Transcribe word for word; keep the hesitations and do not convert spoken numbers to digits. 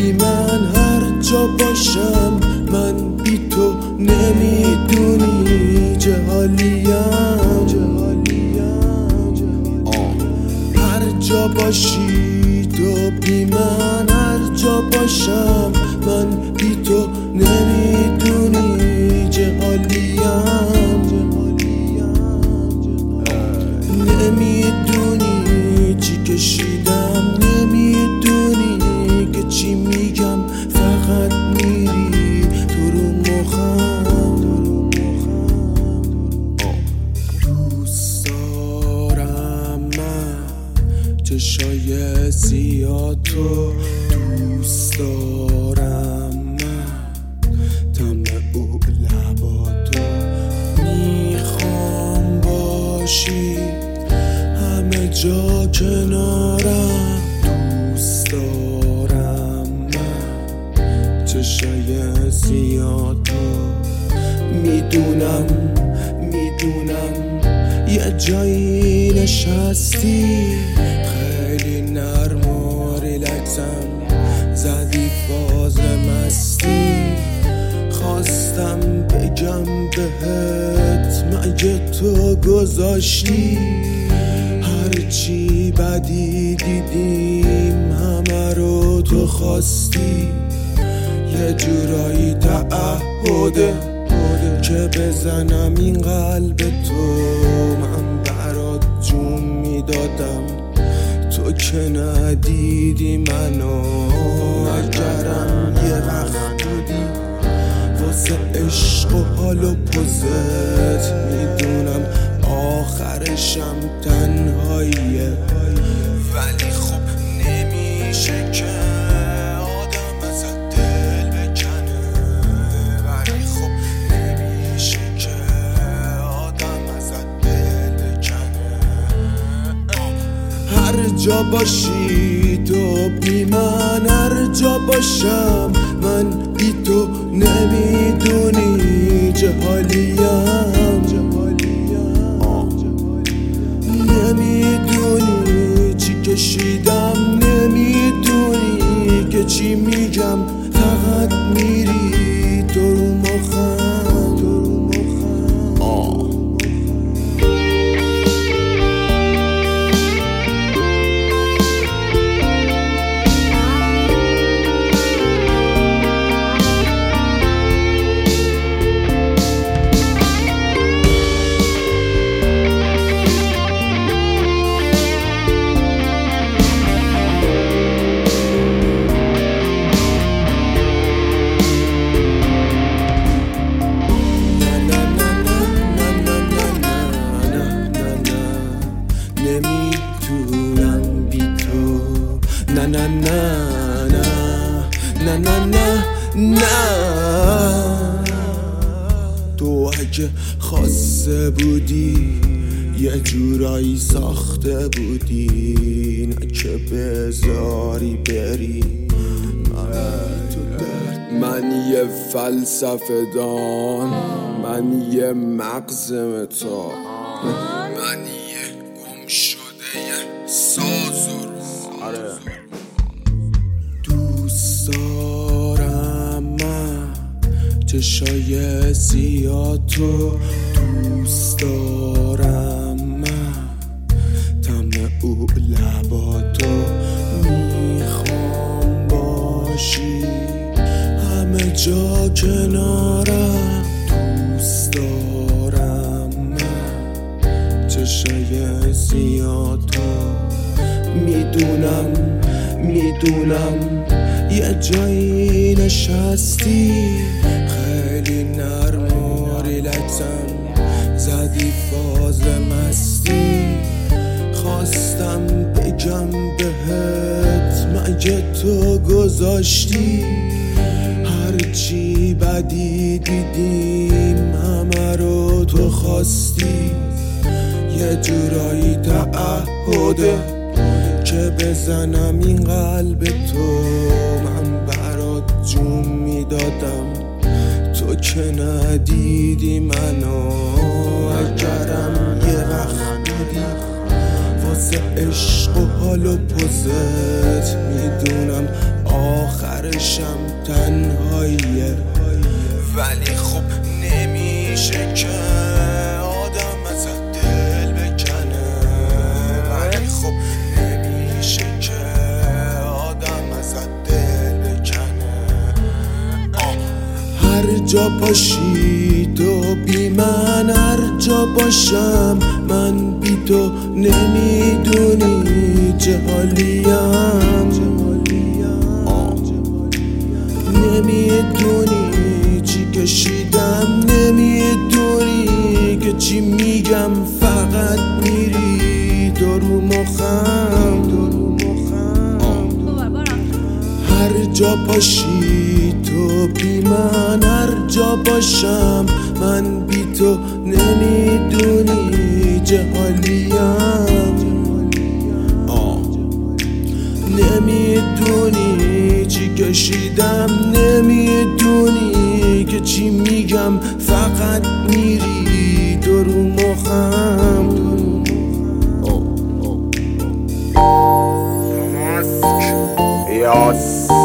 بی من هر جا باشم، من بی تو نمیدونی چه حالیم. هر جا باشی تو بی من، هر جا باشم من بی تو نمیدونی چه حالیم. نمیدونی چی کشیدم، نمیدونی که چی میگم، فقط میری تو رو مخم. دوست دارم من چشای زیاد تو، دوست دارم من طعم او لبا تو. میخوام باشی همه جا کنارم، دوست دارم من چشای زیاد تو. میدونم میدونم یه جایی نشستی، خیلی نرم و ریلکسم، زدی فاز مستی. خواستم بگم بهت مگه تو گذاشتی، هرچی بدی دیدیم همه رو تو خواستی. یه جورایی تعهده که بزنم این قلب تو، من برات جون میدادم تو که ندیدی منو. نگرم یه وقت بودی واسه عشق و حال و پوزت، میدونم آخرشم تنهاییه، ولی خب نمیشه که آدم ازت دل بکنه. ولی خب نمیشه که آدم ازت دل بکنه. هر جا باشی تو بی من، هر جا باشم من بی تو نمیدونی چه حالیم. نمیدونی چی کشیدم، نمیدونی که چی میگم، فقط میری تو رو مخم، تو رو مخم. آه. نمیتونم بی تو، نه نه نه نه نه نه نه. تو اگه خواسته بودی یه جورایی ساخته بودی، نه که بذاری بری من تو درد. من یه فلسفه دان، من یه مغز متا، من یه گم شده یه ساز و رو. دوست دارم من چشای زیاد تو، دوست دارم من طعم او لبا تو. میخوام باشی همه جا کنارم، دوست دارم من چشای زیاد تو. میدونم میدونم یه جایی نشستی، خیلی نرم و ریلکسم، زدی فاز مستی. خواستم بگم بهت مگه تو گذاشتی، هرچی بدی دیدیم همه رو تو خواستی. یه جورایی تعهده که بزنم این قلب تو، من برات جون میدادم تو که ندیدی منو. اگرم یه وقت بودی واسه عشق و حال و پوزت، میدونم آخرش بعدشم تنهاییه، ولی خب نمیشه که آدم ازت دل بکنه، ولی خب نمیشه که آدم ازت دل بکنه. هر جا باشی تو بی من، هر جا باشم من بی تو، نمیدونی چه حالیم، نمیدونی چی کشیدم، نمیدونی که چی میگم، فقط میری تو رو مخم. هر جا باشی تو بی من، هر جا باشم من بی تو، نمیدونی چه حالیم، نمیدونی چی کشیدم، نمیدونی که چی میگم، فقط میری تو رو مخم. Yes.